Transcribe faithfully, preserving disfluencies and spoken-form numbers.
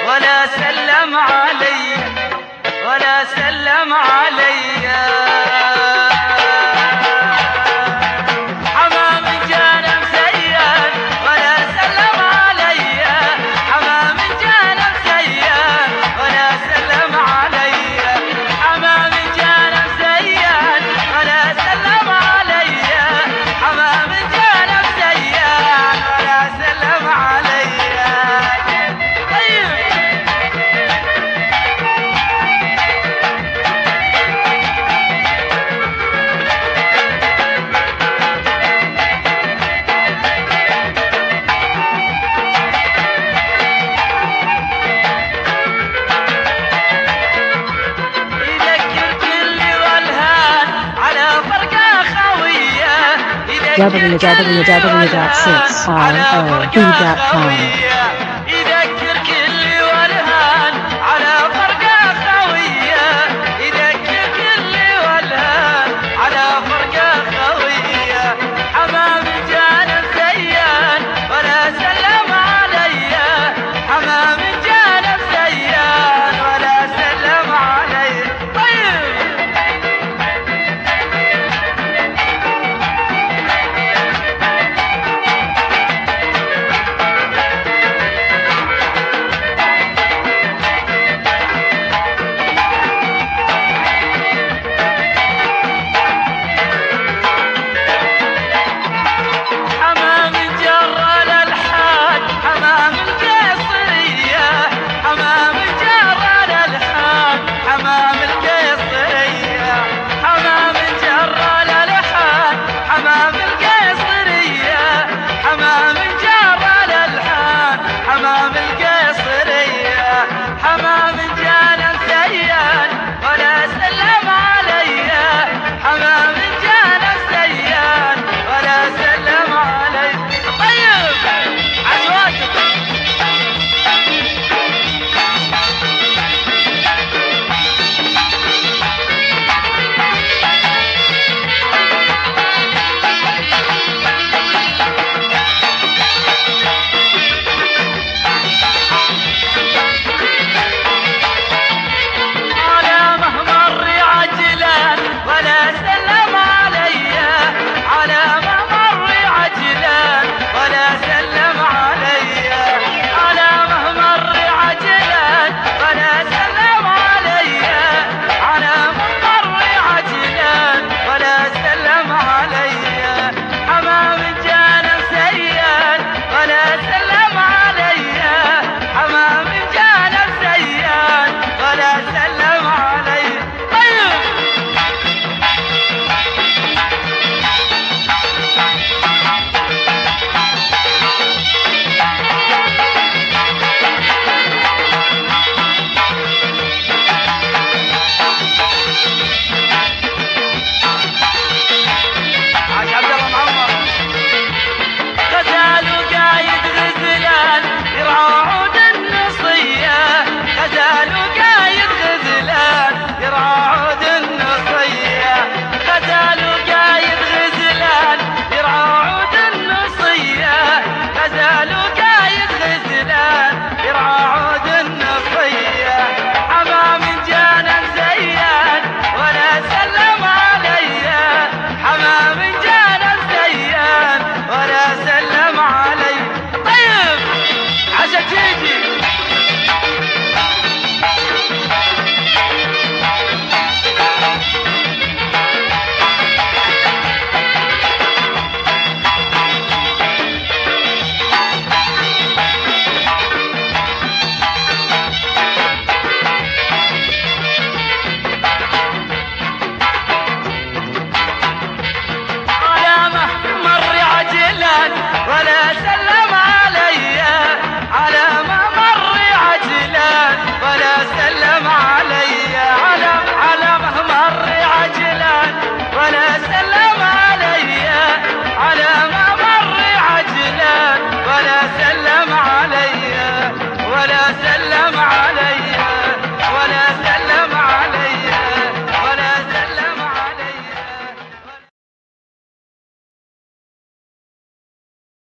ولا سلم علي ولا سلم علي. حمام جانا مزين ولا سلم علي حمام جانا مزين ولا سلم علي حمام جانا مزين ولا سلم علي حمام جانا مزين ولا سلم علي. w w w dot six r o b dot com. يذكر كل والهان على فرقة خوية يذكر كل والهان على فرقة خوية. حمام جانا مزين ولا سلم علي حمام جانا مزين ولا سلم علي. طيب ولا سلم علي ولا سلم علي.